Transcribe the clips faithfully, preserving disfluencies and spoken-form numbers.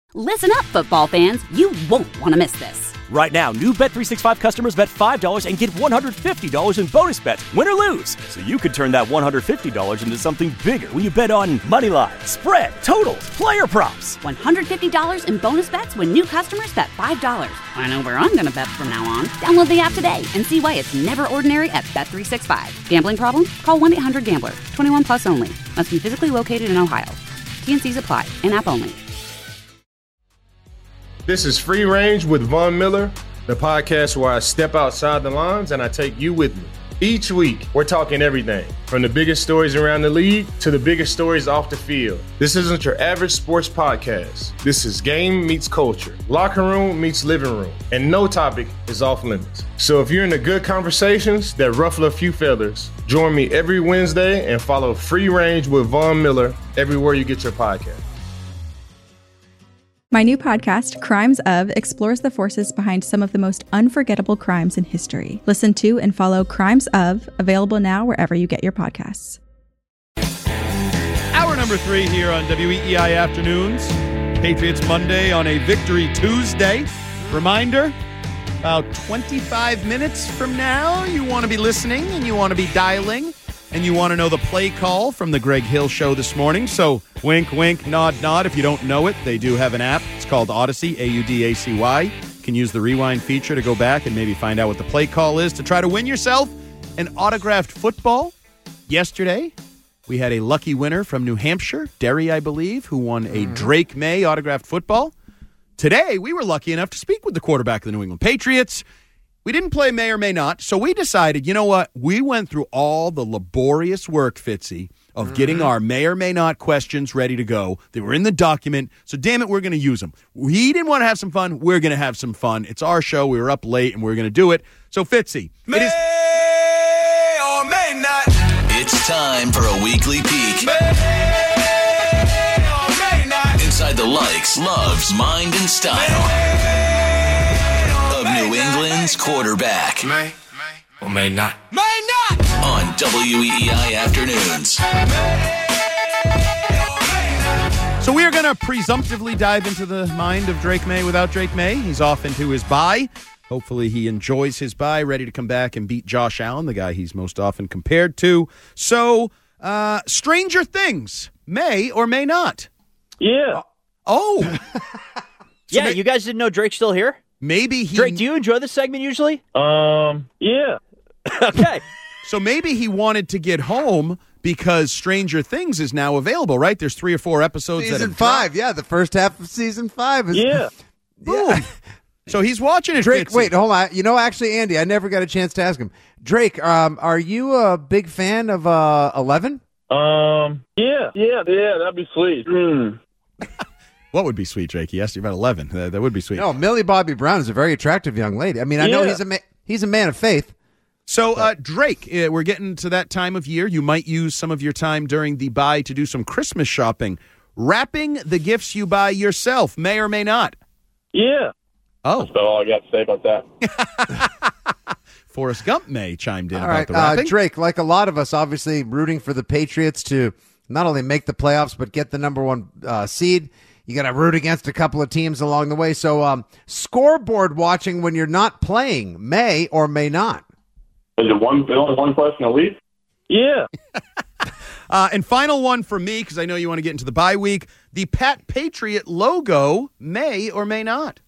Listen up, football fans. You won't want to miss this. Right now, new Bet three sixty-five customers bet five dollars and get one hundred fifty dollars in bonus bets, win or lose. So you could turn that one hundred fifty dollars into something bigger when you bet on money line, spread, totals, player props. one hundred fifty dollars in bonus bets when new customers bet five dollars. I know where I'm going to bet from now on. Download the app today and see why it's never ordinary at Bet three sixty-five. Gambling problem? Call one eight hundred gambler. twenty-one plus only. Must be physically located in Ohio. T N Cs apply. In-app only. This is Free Range with Von Miller, the podcast where I step outside the lines and I take you with me. Each week, we're talking everything from the biggest stories around the league to the biggest stories off the field. This isn't your average sports podcast. This is game meets culture, locker room meets living room, and no topic is off limits. So if you're into good conversations that ruffle a few feathers, join me every Wednesday and follow Free Range with Von Miller everywhere you get your podcast. My new podcast, Crimes Of, explores the forces behind some of the most unforgettable crimes in history. Listen to and follow Crimes Of, available now wherever you get your podcasts. Hour number three here on W E E I Afternoons. Patriots Monday on a Victory Tuesday. Reminder, about twenty-five minutes from now, you want to be listening and you want to be dialing and you want to know the play call from the Greg Hill Show this morning. So wink, wink, nod, nod. If you don't know it, they do have an app. It's called Odyssey, A U D A C Y. You can use the rewind feature to go back and maybe find out what the play call is to try to win yourself an autographed football. Yesterday, we had a lucky winner from New Hampshire, Derry, I believe, who won a Drake May autographed football. Today, we were lucky enough to speak with the quarterback of the New England Patriots. We didn't play may or may not, so we decided, you know what? We went through all the laborious work, Fitzy, of mm-hmm. getting our may or may not questions ready to go. They were in the document, so damn it, we're going to use them. We didn't want to have some fun. We're going to have some fun. It's our show. We were up late, and we're going to do it. So, Fitzy, may it is or may not. It's time for a weekly peek May or may not. inside the likes, loves, mind, and style May of New England's quarterback. May or may not. May not! On W E E I Afternoons. So we are going to presumptively dive into the mind of Drake May without Drake May. He's off into his bye. Hopefully he enjoys his bye, ready to come back and beat Josh Allen, the guy he's most often compared to. So, uh, Stranger Things, may or may not. Yeah. Oh. So yeah, may- you guys didn't know Drake's still here? Maybe he... Drake, do you enjoy this segment usually? Um, yeah. Okay. So maybe he wanted to get home because Stranger Things is now available, right? There's three or four episodes season that have five, dropped. yeah, the first half of season five is Yeah. Boom. Yeah. So he's watching it. Drake, Fitzy. wait, hold on. You know, actually, Andy, I never got a chance to ask him. Drake, um, are you a big fan of uh, Eleven? Um, yeah, yeah, yeah, that'd be sweet. Mm. What would be sweet, Drake? He asked you about eleven. That, that would be sweet. No, Millie Bobby Brown is a very attractive young lady. I mean, I know Yeah. he's a ma- he's a man of faith. So, uh, Drake, uh, we're getting to that time of year. You might use some of your time during the buy to do some Christmas shopping. Wrapping the gifts you buy yourself, may or may not. Yeah. Oh. That's about all I got to say about that. Forrest Gump may chimed in All about right, the wrapping. uh, Drake, like a lot of us, obviously rooting for the Patriots to not only make the playoffs but get the number one uh, seed. You got to root against a couple of teams along the way. So, um, scoreboard watching when you're not playing, may or may not. Is it one, only one question a week? Yeah. uh, and final one for me, because I know you want to get into the bye week. The Pat Patriot logo may or may not.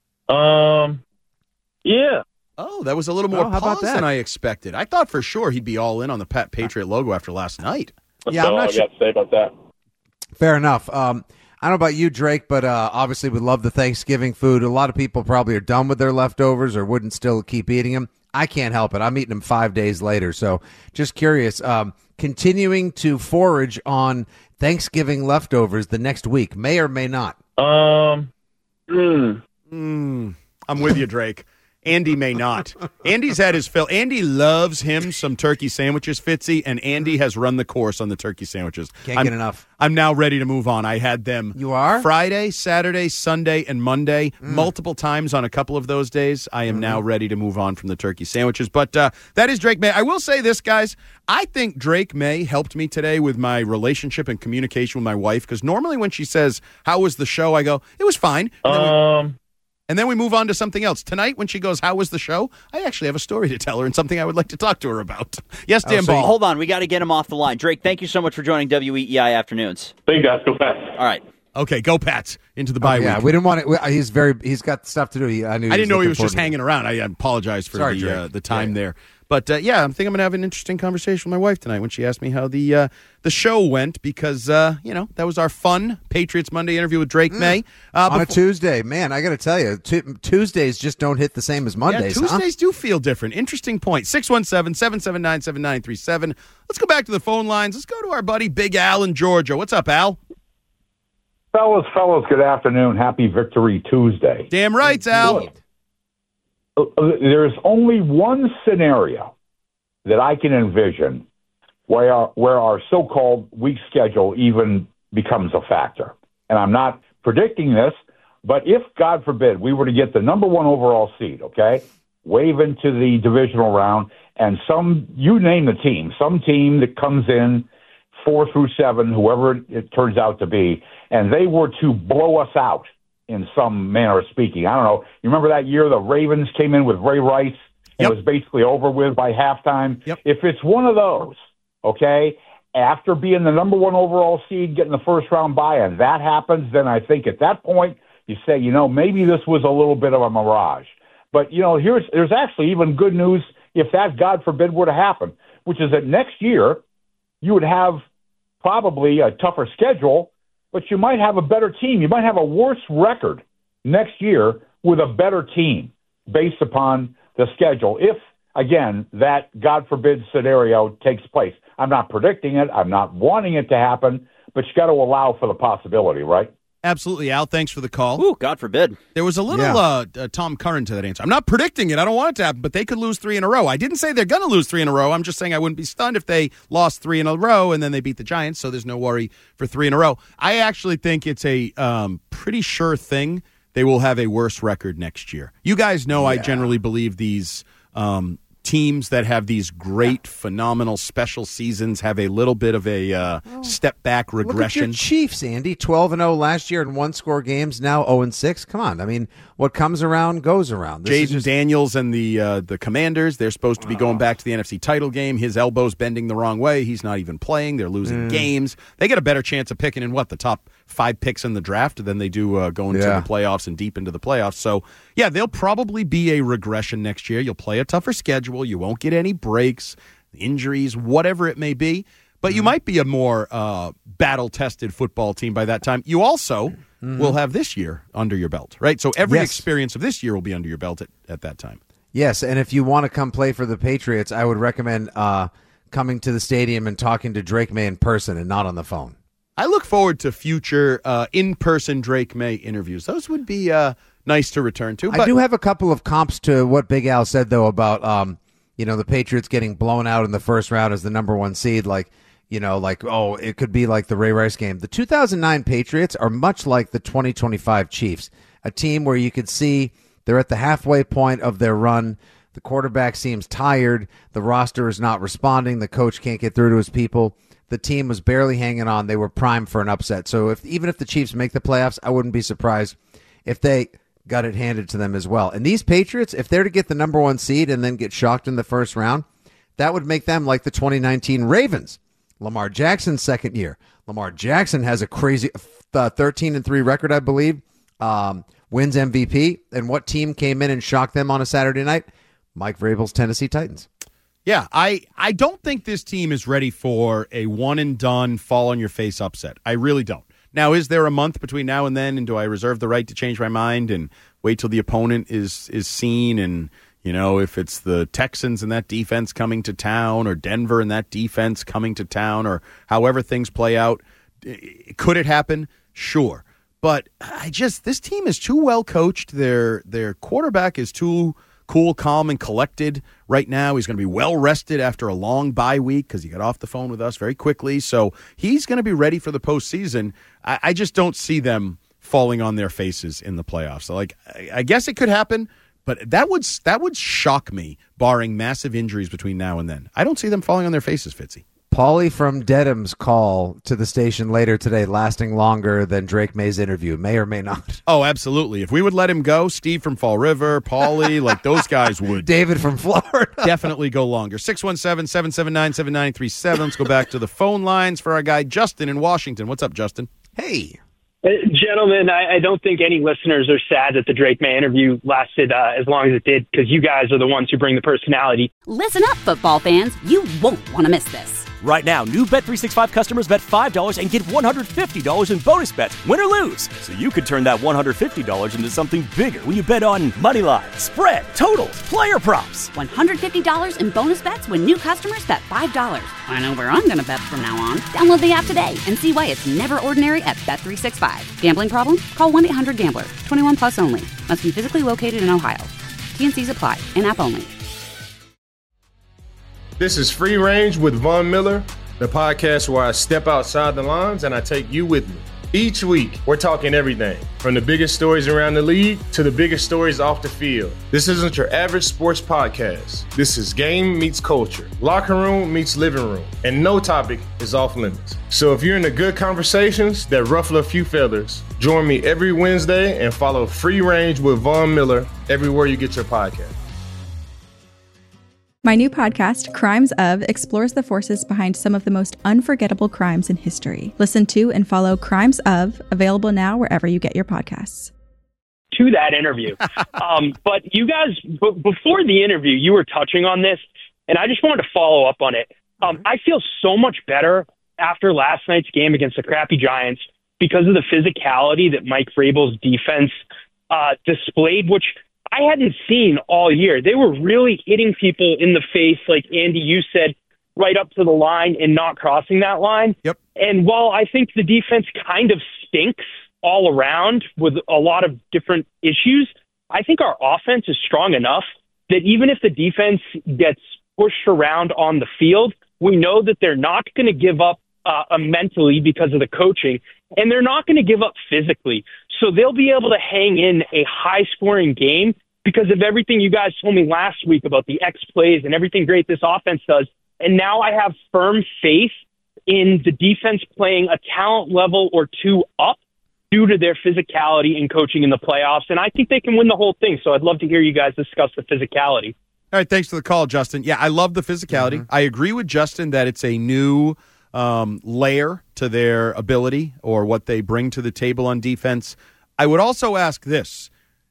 Um, yeah. Oh, that was a little more Oh, how about pause that? than I expected. I thought for sure he'd be all in on the Pat Patriot logo after last night. That's Yeah, I'm about all not I sure. got to say about that. Fair enough. Um, I don't know about you, Drake, but uh, obviously we love the Thanksgiving food. A lot of people probably are done with their leftovers or wouldn't still keep eating them. I can't help it. I'm eating them five days later. So just curious, um, continuing to forage on Thanksgiving leftovers the next week, may or may not. Um, mm. Mm, I'm with you, Drake. Andy may not. Andy's had his fill. Andy loves him some turkey sandwiches, Fitzy, and Andy has run the course on the turkey sandwiches. Can't I'm, get enough. I'm now ready to move on. I had them You are? Friday, Saturday, Sunday, and Monday, mm. multiple times on a couple of those days. I am mm-hmm. now ready to move on from the turkey sandwiches. But uh, that is Drake May. I will say this, guys. I think Drake May helped me today with my relationship and communication with my wife, because normally when she says, how was the show, I go, it was fine. And Um... we, And then we move on to something else. Tonight, when she goes, how was the show? I actually have a story to tell her and something I would like to talk to her about. Yes, Dan oh, so Ball. Hold on. We got to get him off the line. Drake, thank you so much for joining W E E I Afternoons. Thank you, guys. Go fast. All right. Okay, go Pats into the bye oh, yeah, week. we didn't want it. He's very. He's got stuff to do. He, I knew. He I didn't know he was looking just forward to hanging around. I apologize for Sorry, the Drake. uh, the time Yeah. there. But, uh, yeah, I think I'm going to have an interesting conversation with my wife tonight when she asked me how the uh, the show went, because, uh, you know, that was our fun Patriots Monday interview with Drake Mm. May. Uh, on a before- Tuesday. Man, I got to tell you, t- Tuesdays just don't hit the same as Mondays. Yeah, Tuesdays huh? do feel different. Interesting point. six one seven, seven seven nine, seven nine three seven. Let's go back to the phone lines. Let's go to our buddy Big Al in Georgia. What's up, Al? Fellas, fellas, good afternoon. Happy Victory Tuesday. Damn right, Al. There's only one scenario that I can envision where our, where our so-called weak schedule even becomes a factor. And I'm not predicting this, but if, God forbid, we were to get the number one overall seed, okay, wave into the divisional round, and some, you name the team, some team that comes in four through seven, whoever it turns out to be, and they were to blow us out in some manner of speaking. I don't know. You remember that year the Ravens came in with Ray Rice and Yep. it was basically over with by halftime? Yep. If it's one of those, okay, after being the number one overall seed, getting the first round bye, and that happens, then I think at that point you say, you know, maybe this was a little bit of a mirage. But, you know, here's there's actually even good news if that, God forbid, were to happen, which is that next year you would have probably a tougher schedule, but you might have a better team. You might have a worse record next year with a better team based upon the schedule. If, again, that, God forbid, scenario takes place. I'm not predicting it. I'm not wanting it to happen, but you got to allow for the possibility, right? Absolutely, Al. Thanks for the call. Ooh, God forbid. There was a little Yeah. uh, uh, Tom Curran to that answer. I'm not predicting it. I don't want it to happen, but they could lose three in a row. I didn't say they're going to lose three in a row. I'm just saying I wouldn't be stunned if they lost three in a row and then they beat the Giants, so there's no worry for three in a row. I actually think it's a um, pretty sure thing they will have a worse record next year. You guys know I generally believe these um, teams that have these great, phenomenal special seasons have a little bit of a uh, step back regression. Look at your Chiefs, Andy. twelve and oh last year in one-score games, now oh and six. Come on. I mean, what comes around goes around. This is Jaden just- Daniels and the uh, the Commanders, they're supposed to be going back to the N F C title game. His elbow's bending the wrong way. He's not even playing. They're losing Mm. games. They get a better chance of picking in, what, the top five picks in the draft than they do uh, going Yeah. to the playoffs and deep into the playoffs. So, yeah, they'll probably be a regression next year. You'll play a tougher schedule. You won't get any breaks, injuries, whatever it may be. But you might be a more uh, battle-tested football team by that time. You also will have this year under your belt, right? So every Yes. experience of this year will be under your belt at, at that time. Yes, and if you want to come play for the Patriots, I would recommend uh, coming to the stadium and talking to Drake May in person and not on the phone. I look forward to future uh, in-person Drake May interviews. Those would be uh, nice to return to. But I do have a couple of comps to what Big Al said, though, about um, you know, the Patriots getting blown out in the first round as the number one seed. Like, you know, like, oh, it could be like the Ray Rice game. The two thousand nine Patriots are much like the twenty twenty-five Chiefs, a team where you could see they're at the halfway point of their run. The quarterback seems tired. The roster is not responding. The coach can't get through to his people. The team was barely hanging on. They were primed for an upset. So if even if the Chiefs make the playoffs, I wouldn't be surprised if they got it handed to them as well. And these Patriots, if they're to get the number one seed and then get shocked in the first round, that would make them like the twenty nineteen Ravens. Lamar Jackson's second year. Lamar Jackson has a crazy uh, thirteen and three record, I believe. Um, wins M V P. And what team came in and shocked them on a Saturday night? Mike Vrabel's Tennessee Titans. Yeah, I, I don't think this team is ready for a one-and-done, fall-on-your-face upset. I really don't. Now, is there a month between now and then, and do I reserve the right to change my mind and wait till the opponent is is seen? And, you know, if it's the Texans and that defense coming to town, or Denver and that defense coming to town, or however things play out, could it happen? Sure. But I just, this team is too well coached. Their their quarterback is too cool, calm, and collected right now. He's going to be well rested after a long bye week because he got off the phone with us very quickly. So he's going to be ready for the postseason. I, I just don't see them falling on their faces in the playoffs. So, like, I, I guess it could happen, but that would that would shock me, barring massive injuries between now and then. I don't see them falling on their faces, Fitzy. Paulie from Dedham's call to the station later today lasting longer than Drake May's interview. May or may not. Oh, absolutely. If we would let him go, Steve from Fall River, Paulie, like those guys would. David from Florida. Definitely go longer. six one seven, seven seven nine, seven nine three seven. Let's go back to the phone lines for our guy Justin in Washington. What's up, Justin? Hey. Uh, gentlemen, I, I don't think any listeners are sad that the Drake May interview lasted uh, as long as it did, because you guys are the ones who bring the personality. Listen up, football fans. You won't want to miss this. Right now, new Bet three sixty-five customers bet five dollars and get one hundred fifty dollars in bonus bets, win or lose. So you could turn that one hundred fifty dollars into something bigger when you bet on money line, spread, totals, player props. one hundred fifty dollars in bonus bets when new customers bet five dollars. I know where I'm going to bet from now on. Download the app today and see why it's never ordinary at Bet three sixty-five. Gambling problem? Call one eight hundred gambler. twenty-one plus only. Must be physically located in Ohio. T and C's apply. In-app only. This is Free Range with Von Miller, the podcast where I step outside the lines and I take you with me. Each week, we're talking everything from the biggest stories around the league to the biggest stories off the field. This isn't your average sports podcast. This is game meets culture, locker room meets living room, and no topic is off limits. So if you're into good conversations that ruffle a few feathers, join me every Wednesday and follow Free Range with Von Miller everywhere you get your podcast. My new podcast, Crimes Of, explores the forces behind some of the most unforgettable crimes in history. Listen to and follow Crimes Of, available now wherever you get your podcasts. To that interview. um, but you guys, b- before the interview, you were touching on this, and I just wanted to follow up on it. Um, I feel so much better after last night's game against the crappy Giants because of the physicality that Mike Vrabel's defense uh, displayed, which I hadn't seen all year. They were really hitting people in the face, like Andy, you said, right up to the line and not crossing that line. Yep. And while I think the defense kind of stinks all around with a lot of different issues, I think our offense is strong enough that even if the defense gets pushed around on the field, we know that they're not going to give up uh, mentally because of the coaching, and they're not going to give up physically. So they'll be able to hang in a high-scoring game because of everything you guys told me last week about the X plays and everything great this offense does. And now I have firm faith in the defense playing a talent level or two up due to their physicality and coaching in the playoffs. And I think they can win the whole thing. So I'd love to hear you guys discuss the physicality. All right, thanks for the call, Justin. Yeah, I love the physicality. Mm-hmm. I agree with Justin that it's a new um, layer to their ability or what they bring to the table on defense. I would also ask this.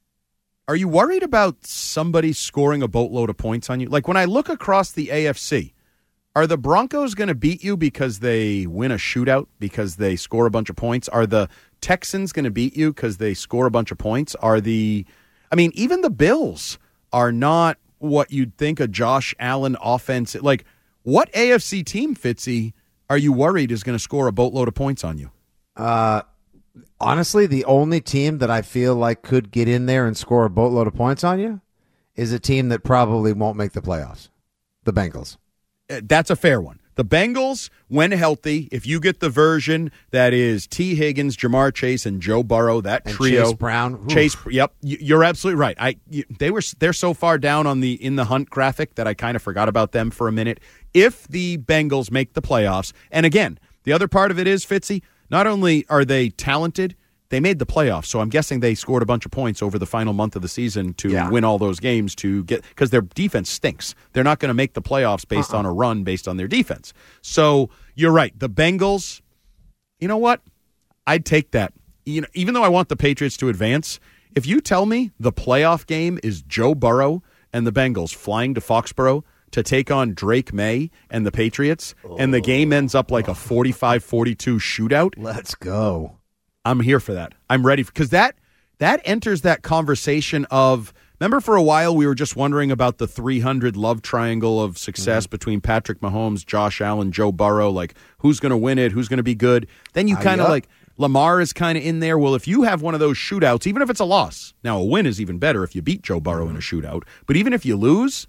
Are you worried about somebody scoring a boatload of points on you? Like when I look across the A F C, are the Broncos going to beat you because they win a shootout, because they score a bunch of points? Are the Texans going to beat you because they score a bunch of points? Are the, I mean, even the Bills are not what you'd think a Josh Allen offense. Like, what A F C team, Fitzy, are you worried is going to score a boatload of points on you? Uh, honestly, the only team that I feel like could get in there and score a boatload of points on you is a team that probably won't make the playoffs, the Bengals. That's a fair one. The Bengals, when healthy, if you get the version that is T. Higgins, Jamar Chase, and Joe Burrow, that and trio, Chase Brown, Oof. Chase, yep, you're absolutely right. I you, they were they're so far down on the in the hunt graphic that I kind of forgot about them for a minute. If the Bengals make the playoffs, and again, the other part of it is, Fitzy, not only are they talented, they made the playoffs, so I'm guessing they scored a bunch of points over the final month of the season to yeah. win all those games to get, because their defense stinks. They're not going to make the playoffs based uh-uh. on a run based on their defense. So you're right. The Bengals, you know what? I'd take that. You know, even though I want the Patriots to advance, if you tell me the playoff game is Joe Burrow and the Bengals flying to Foxborough to take on Drake May and the Patriots, oh. and the game ends up like a forty-five forty-two shootout. Let's go. I'm here for that. I'm ready because that that enters that conversation of, remember for a while we were just wondering about the three hundred love triangle of success mm-hmm. between Patrick Mahomes, Josh Allen, Joe Burrow, like who's going to win it, who's going to be good. Then you kind of uh, yep. like Lamar is kind of in there. Well, if you have one of those shootouts, even if it's a loss, now a win is even better if you beat Joe Burrow in a shootout, but even if you lose,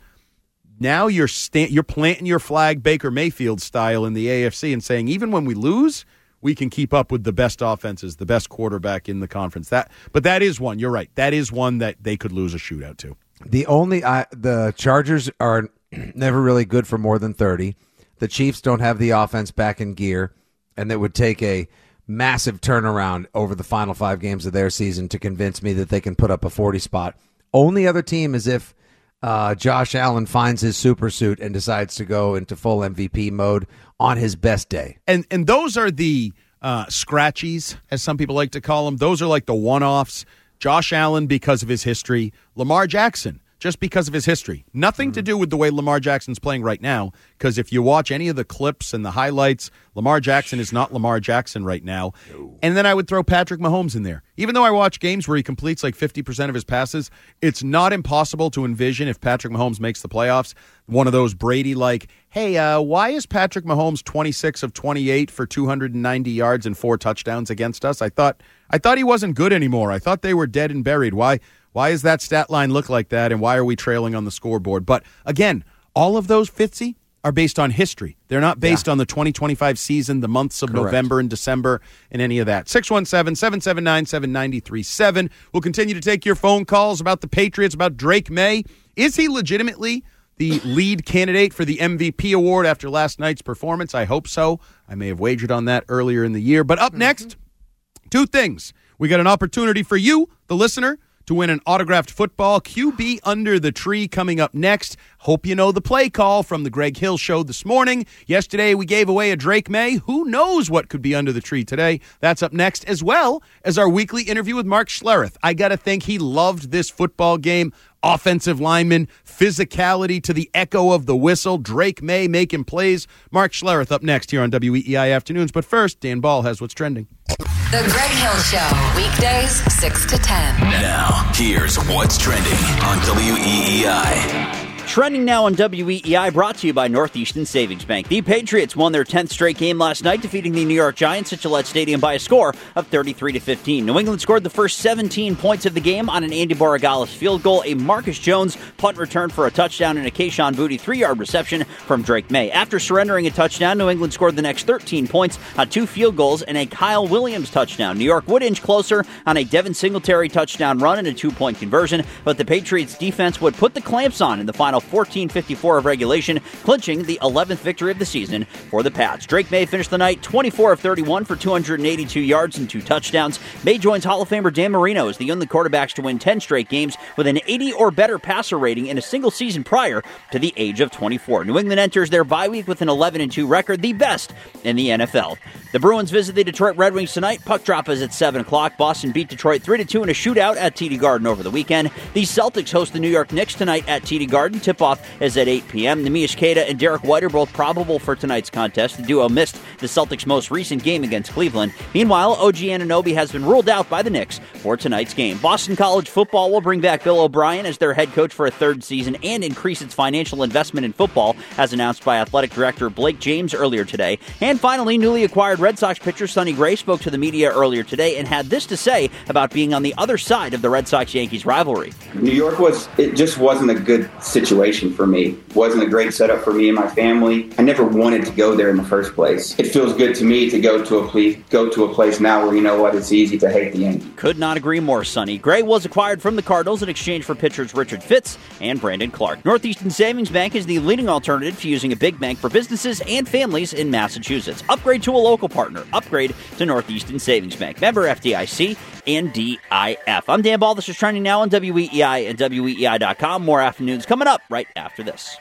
now you're sta- you're planting your flag Baker Mayfield style in the A F C and saying, even when we lose, we can keep up with the best offenses, the best quarterback in the conference. That, But that is one, you're right, that is one that they could lose a shootout to. The only uh, the Chargers are never really good for more than thirty. The Chiefs don't have the offense back in gear, and it would take a massive turnaround over the final five games of their season to convince me that they can put up a forty spot. Only other team is if uh, Josh Allen finds his super suit and decides to go into full M V P mode on his best day. And and those are the uh, scratchies, as some people like to call them. Those are like the one-offs. Josh Allen because of his history. Lamar Jackson just because of his history. Nothing mm-hmm. to do with the way Lamar Jackson's playing right now, because if you watch any of the clips and the highlights, Lamar Jackson is not Lamar Jackson right now. No. And then I would throw Patrick Mahomes in there. Even though I watch games where he completes like fifty percent of his passes, it's not impossible to envision if Patrick Mahomes makes the playoffs, one of those Brady-like, hey, uh, why is Patrick Mahomes twenty-six of twenty-eight for two hundred ninety yards and four touchdowns against us? I thought I thought he wasn't good anymore. I thought they were dead and buried. Why? Why does that stat line look like that, and why are we trailing on the scoreboard? But, again, all of those, Fitzy, are based on history. They're not based yeah. on the twenty twenty-five season, the months of Correct. November and December, and any of that. six one seven, seven seven nine, seven nine three seven. We'll continue to take your phone calls about the Patriots, about Drake May. Is he legitimately the lead candidate for the M V P award after last night's performance? I hope so. I may have wagered on that earlier in the year. But up next, two things. We got an opportunity for you, the listener, to win an autographed football. Q B Under the Tree coming up next. Hope you know the play call from the Greg Hill Show this morning. Yesterday, we gave away a Drake May. Who knows what could be under the tree today? That's up next, as well as our weekly interview with Mark Schlereth. I got to think he loved this football game. Offensive lineman, physicality to the echo of the whistle. Drake May making plays. Mark Schlereth up next here on W E E I Afternoons. But first, Dan Ball has what's trending. The Greg Hill Show, weekdays six to ten. Now, here's what's trending on W E E I. Trending now on W E E I, brought to you by Northeastern Savings Bank. The Patriots won their tenth straight game last night, defeating the New York Giants at Gillette Stadium by a score of thirty-three to fifteen. New England scored the first seventeen points of the game on an Andy Borregales field goal, a Marcus Jones punt return for a touchdown, and a Kayshon Boutte three-yard reception from Drake May. After surrendering a touchdown, New England scored the next thirteen points on two field goals and a Kyle Williams touchdown. New York would inch closer on a Devin Singletary touchdown run and a two-point conversion, but the Patriots defense would put the clamps on in the final fourteen fifty-four of regulation, clinching the eleventh victory of the season for the Pats. Drake May finished the night twenty-four of thirty-one for two hundred eighty-two yards and two touchdowns. May joins Hall of Famer Dan Marino as the only quarterbacks to win ten straight games with an eighty or better passer rating in a single season prior to the age of twenty-four. New England enters their bye week with an eleven and two record, the best in the N F L. The Bruins visit the Detroit Red Wings tonight. Puck drop is at seven o'clock. Boston beat Detroit three to two in a shootout at T D Garden over the weekend. The Celtics host the New York Knicks tonight at T D Garden. Tip-off is at eight p.m. Neemias Queta and Derek White are both probable for tonight's contest. The duo missed the Celtics' most recent game against Cleveland. Meanwhile, O G Anunoby has been ruled out by the Knicks for tonight's game. Boston College football will bring back Bill O'Brien as their head coach for a third season and increase its financial investment in football, as announced by athletic director Blake James earlier today. And finally, newly acquired Red Sox pitcher Sonny Gray spoke to the media earlier today and had this to say about being on the other side of the Red Sox-Yankees rivalry. New York was, it just wasn't a good situation for me. Wasn't a great setup for me and my family. I never wanted to go there in the first place. It feels good to me to go to a place, go to a place now where, you know what, it's easy to hate the Yankees. Could not agree more, Sonny. Gray was acquired from the Cardinals in exchange for pitchers Richard Fitz and Brandon Clark. Northeastern Savings Bank is the leading alternative to using a big bank for businesses and families in Massachusetts. Upgrade to a local partner. Upgrade to Northeastern Savings Bank. Member F D I C and D I F. I'm Dan Ball. This is trending now on W E E I and W E E I dot com. More afternoons coming up right after this.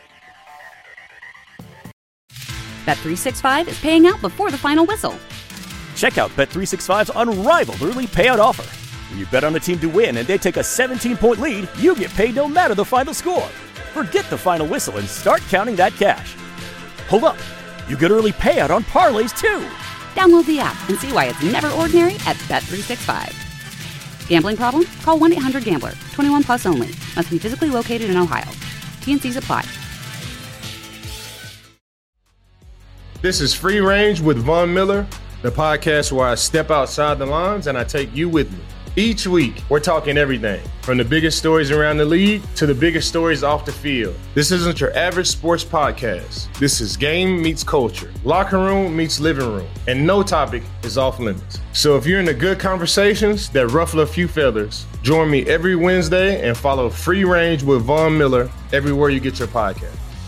Bet three sixty-five is paying out before the final whistle. Check out Bet three sixty-five's unrivaled early payout offer. When you bet on a team to win and they take a seventeen-point lead, you get paid no matter the final score. Forget the final whistle and start counting that cash. Hold up. You get early payout on parlays, too. Download the app and see why it's never ordinary at Bet three sixty-five. Gambling problem? Call one eight hundred gambler. twenty-one plus only. Must be physically located in Ohio. T and Cs apply. This is Free Range with Von Miller, the podcast where I step outside the lines and I take you with me. Each week, we're talking everything from the biggest stories around the league to the biggest stories off the field. This isn't your average sports podcast. This is game meets culture, locker room meets living room, and no topic is off limits. So if you're into good conversations that ruffle a few feathers, join me every Wednesday and follow Free Range with Von Miller everywhere you get your podcast.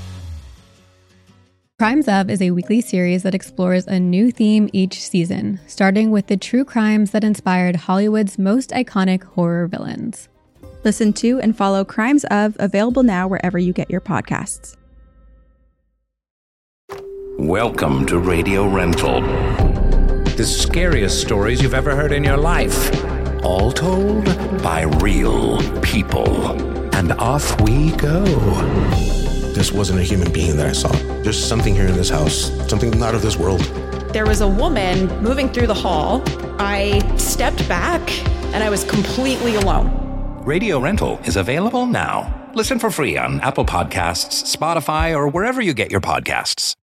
Crimes Of is a weekly series that explores a new theme each season, starting with the true crimes that inspired Hollywood's most iconic horror villains. Listen to and follow Crimes Of, available now wherever you get your podcasts. Welcome to Radio Rental. The scariest stories you've ever heard in your life. All told by real people. And off we go. This wasn't a human being that I saw. There's something here in this house, something not of this world. There was a woman moving through the hall. I stepped back and I was completely alone. Radio Rental is available now. Listen for free on Apple Podcasts, Spotify, or wherever you get your podcasts.